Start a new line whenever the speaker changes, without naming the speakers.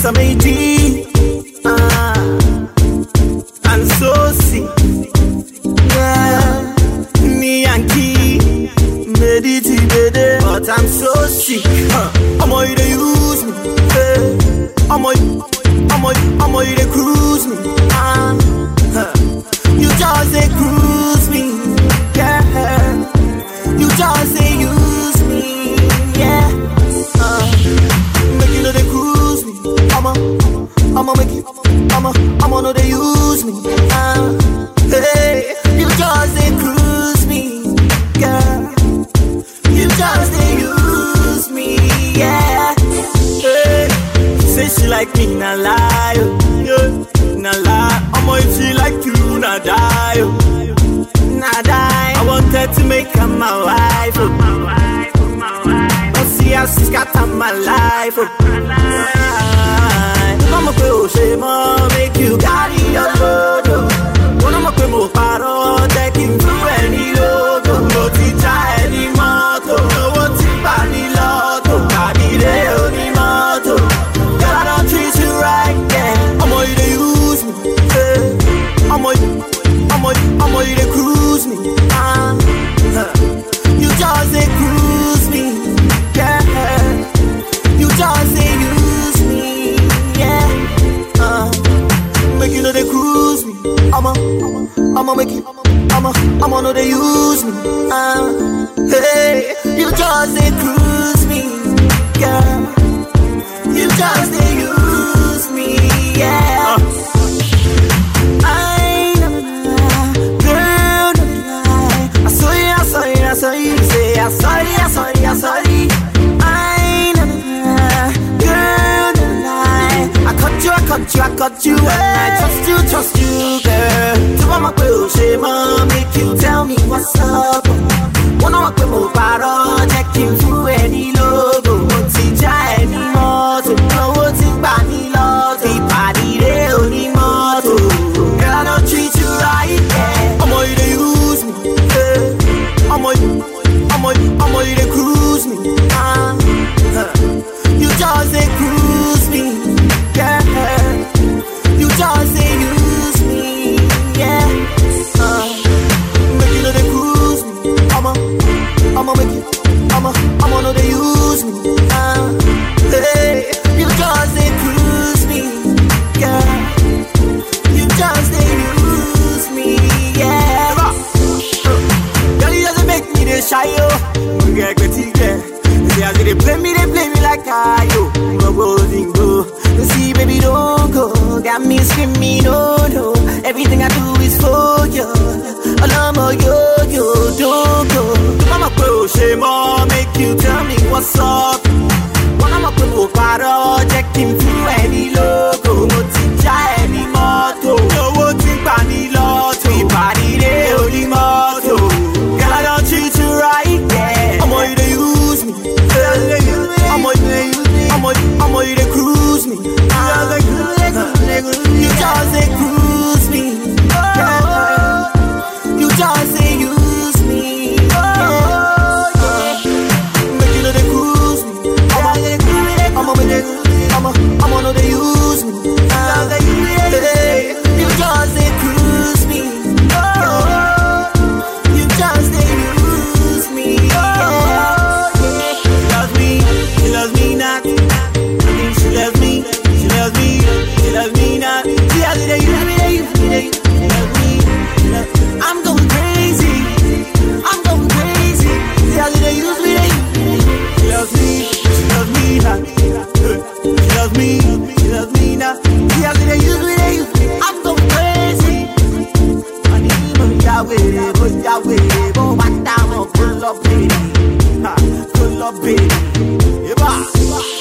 some AD, and so see, yeah, me and Key, meditated, but I'm so sick. I'm all you to use me, I'm all you to cruise me, you just say cruise me, yeah, you just say use me, yeah, make you know they cruise me, I'ma make you, I'ma know they use me, hey, you just say cruise me, girl, you just say use me, yeah, hey, say she like me, nah lie, yeah, nah lie, I'ma if she like you, nah die, nah die, I wanted to make her my wife, don't see how she's got on my life, I'ma go, she ma make you carry your load, I'ma go more paro, taking through any load, no teacher any motto, no one tip any lotto, carry the only motto, girl I don't treat you right, yeah, I'ma you to use me, yeah, I'ma you to cruise me, you just say cruise me, yeah, you just say use me, yeah, make you know they cruise me, I'ma make you, I'ma know they use me, hey, you just say cruise me, girl, you just say use me, yeah, I know, girl, no lie, I saw you, say I saw you, I know, girl, no lie, I caught you, and I trust you, girl. So I'm a girl, she ma make you tell me what's up. Wanna walk with more paro, checking through any logo, what's it any motto, no what's it body lot, a party they only motto. Girl, I don't treat you right, yeah. I'm all you to use me, yeah. I'm all you to cruise me, you just say cruise me, yeah. You just say use me, yeah. Make you know they cruise me, I'ma make you, I'ma know they use me, hey, you just say cruise me, girl, you just say use me, yeah. Girl, you just make me the shy, yo, get good, they play me like I, yo, no going go. See, baby, don't go. Got me screaming, no. Everything I do is for you. Alamo, yo, don't go. Mama, crochet, mom, make you tell me what's up. When I'm a pro paro, checking through any logo, no teacher, any motto, no one think any lotto, we party the only motto. Girl, I don't treat you right, yeah. I'm all you to use me, I'm all you to cruise me, you just say cruise me, yeah. You just say use me, yeah. Make you know they cruise me, I'ma know they use me, hey, you just say cruise me, yeah. You just say use me, yeah. She loves me not. She loves me not. She loves me. I'm going crazy. They use me. She loves me not. They use me. I'm going crazy. I need my Yahweh, but my time pull up, baby. Yeah.